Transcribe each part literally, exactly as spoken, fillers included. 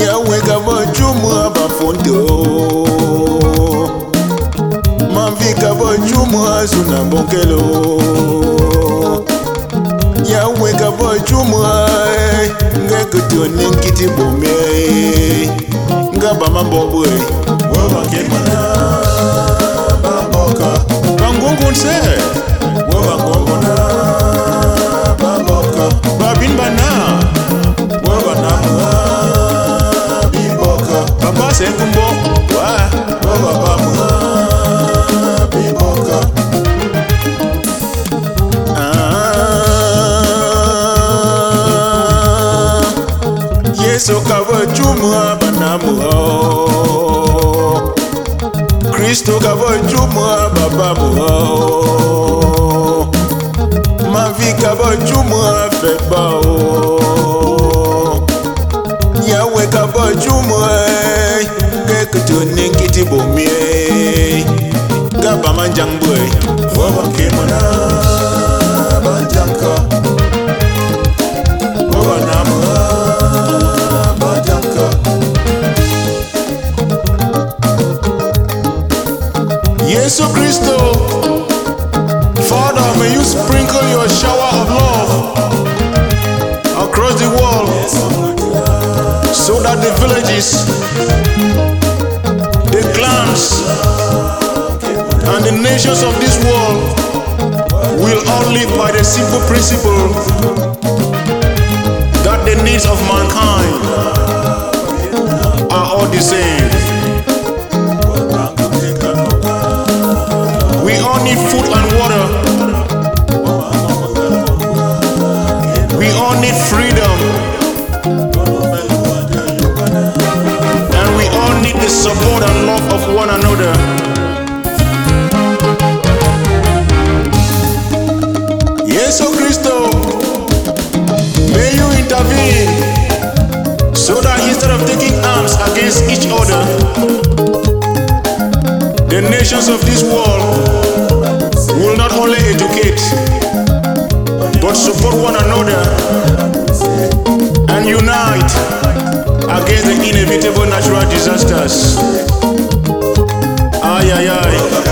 Yawe kabo chumwa bafondo Mamvi kabo chumwa zuna bonkelo Yawe kabo chumwa Ngekutu ninkiti bome Ngaba mambobwe Waba kemana baboka Bangungun se Waba kongona baboka Babin bana Waba namwa biboka Papa se kumbo Wa Waba bamwa biboka Yesu kabo chumwa banamu Kristo kabo chumwa babamu Mavi kabo chumwa feba Yawe kabo chumwa Kekutu ninkiti bomie Gaba manjangwe Waba kemana banjanka Waba namwa banjanka Yesu Kristo, Father, may you sprinkle your shower of love across the world so that the villages, the clans, and the nations of this world will all live by the simple principle that the needs of mankind are all the same. We all need food and water. We all need freedom. And we all need the support and love of one another. Yesu Kristo, may you intervene so that instead of taking arms against each other, the nations of this world will not only educate but support one another and unite against the inevitable natural disasters. Ay, ay, ay.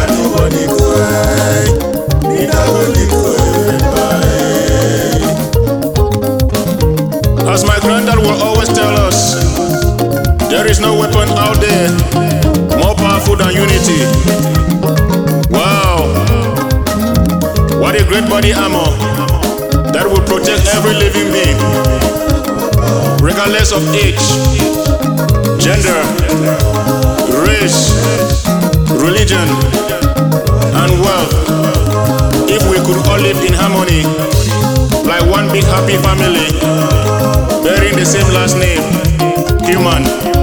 As my granddad will always tell us, there is no weapon out there more powerful than unity. Wow, what a great body armor that will protect every living being, regardless of age, gender, race, religion, and wealth. If we could all live in harmony, like one big happy family, bearing the same last name, human.